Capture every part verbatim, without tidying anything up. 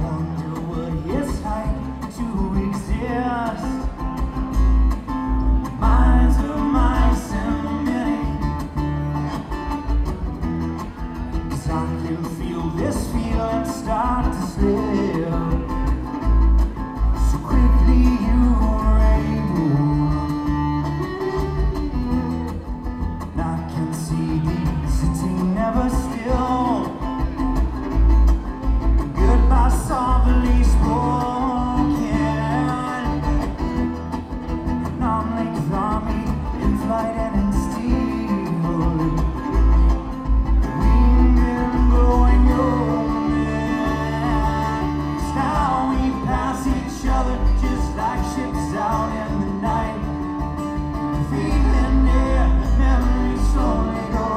wonder what it's like to exist. Minds of mice and men, 'cause I can feel this feeling start to slip. So quickly you were able, and I can see thee sitting never still. Goodbye softly spoken, an arm-length army in flight and in steel, winged and blowing open. Now we pass each other just like ships out in the night, feeling near, memories slowly go.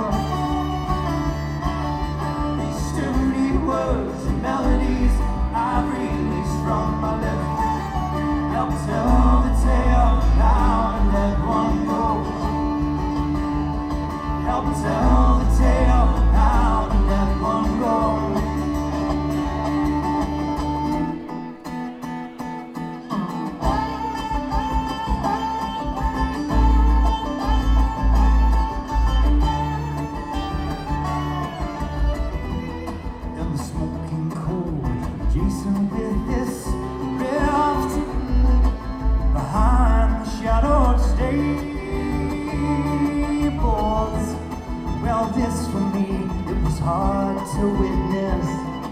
These sturdy words and melodies I've released from my lips help tell the tale how to let one go. Help tell the tale how to let one go. And the smoking cold, Jason with his rift behind the shadowed stables. Well, this for me, it was hard to witness.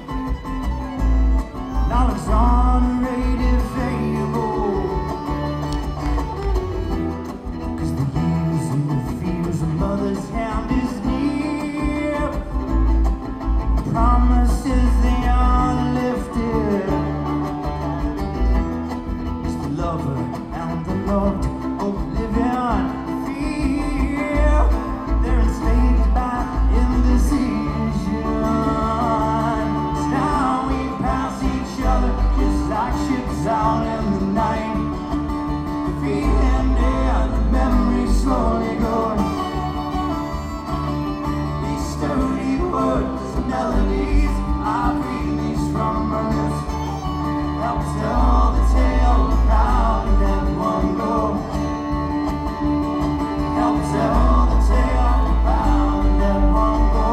Now exonerated fable, 'cause the years and the fears of mother's hand is near. Promises they are lifted. It's the lover and the loved both live in fear. They're enslaved by indecision. Now we pass each other just like ships out in the night, feeling near, the memories slowly go. These sturdy words and melodies I've released from my lips help tell the tale of how to let one go. Help tell the tale of how to let one go.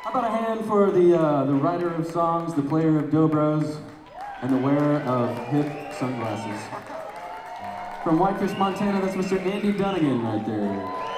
How about a hand for the, uh, the writer of songs, the player of dobros, and the wearer of hip sunglasses. From Whitefish, Montana, that's Mister Andy Dunnigan right there.